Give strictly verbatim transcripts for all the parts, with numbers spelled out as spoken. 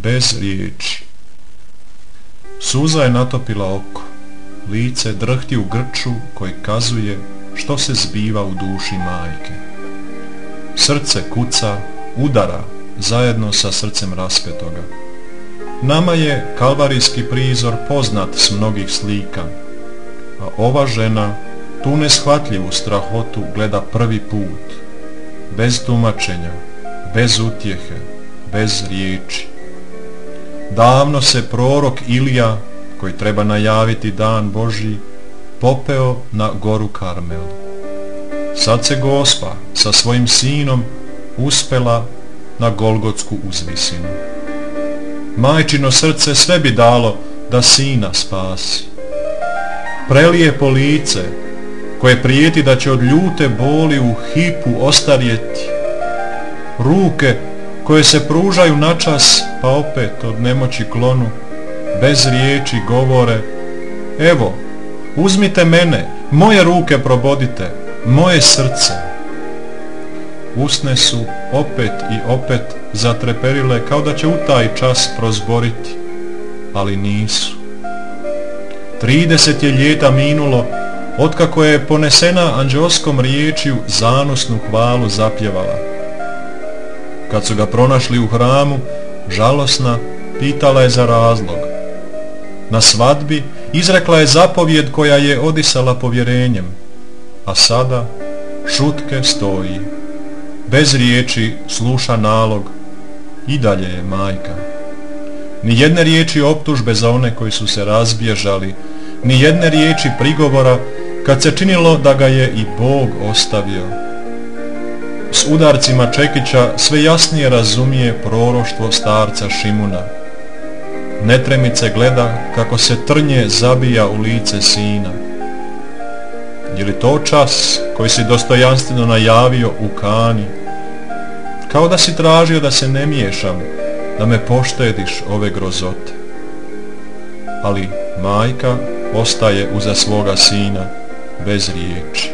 bez riječi. Suza je natopila oko, lice drhti u grču koji kazuje što se zbiva u duši majke. Srce kuca, udara zajedno sa srcem raspetoga. Nama je kalvarijski prizor poznat s mnogih slika, a ova žena tu neshvatljivu strahotu gleda prvi put, bez tumačenja, bez utjehe, bez riječi. Davno se prorok Ilija, koji treba najaviti dan Božji, popeo na goru Karmel. Sad se Gospa sa svojim sinom uspela na Golgotsku uzvisinu. Majčino srce sve bi dalo da sina spasi. Prelijepo lice, koje prijeti da će od ljute boli u hipu ostarjeti. Ruke koje se pružaju načas, pa opet od nemoći klonu, bez riječi govore: evo, uzmite mene, moje ruke probodite, moje srce. Usne su opet i opet zatreperile kao da će u taj čas prozboriti, ali nisu. Trideset je ljeta minulo otkako je ponesena anđelskom riječju zanosnu hvalu zapjevala. Kad su ga pronašli u hramu, žalosna, pitala je za razlog. Na svadbi izrekla je zapovjed koja je odisala povjerenjem, a sada šutke stoji. Bez riječi sluša nalog, i dalje je majka. Ni jedne riječi optužbe za one koji su se razbježali, ni jedne riječi prigovora kad se činilo da ga je i Bog ostavio. S udarcima čekića sve jasnije razumije proroštvo starca Šimuna. Netremice gleda kako se trnje zabija u lice sina. Je li to čas koji si dostojanstveno najavio u Kani? Kao da si tražio da se ne miješam, da me poštediš ove grozote. Ali majka ostaje uza svoga sina bez riječi.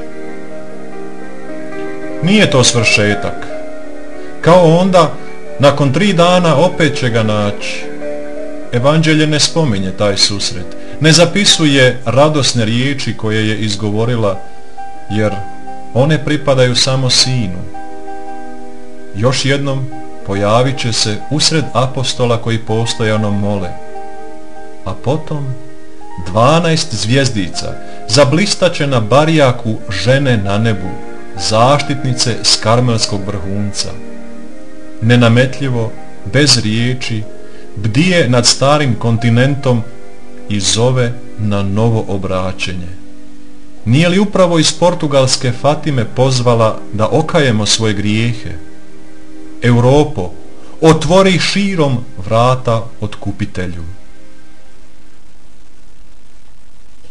Nije to svršetak. Kao onda, nakon tri dana opet će ga naći. Evanđelje ne spominje taj susret, ne zapisuje radosne riječi koje je izgovorila, jer one pripadaju samo sinu. Još jednom pojavit će se usred apostola koji postojano mole, a potom dvanaest zvjezdica zablistaće na barjaku žene na nebu, zaštitnice s karmelskog vrhunca. Nenametljivo, bez riječi, bdije nad starim kontinentom i zove na novo obraćenje. Nije li upravo iz portugalske Fatime pozvala da okajemo svoje grijehe? Europo, otvori širom vrata otkupitelju.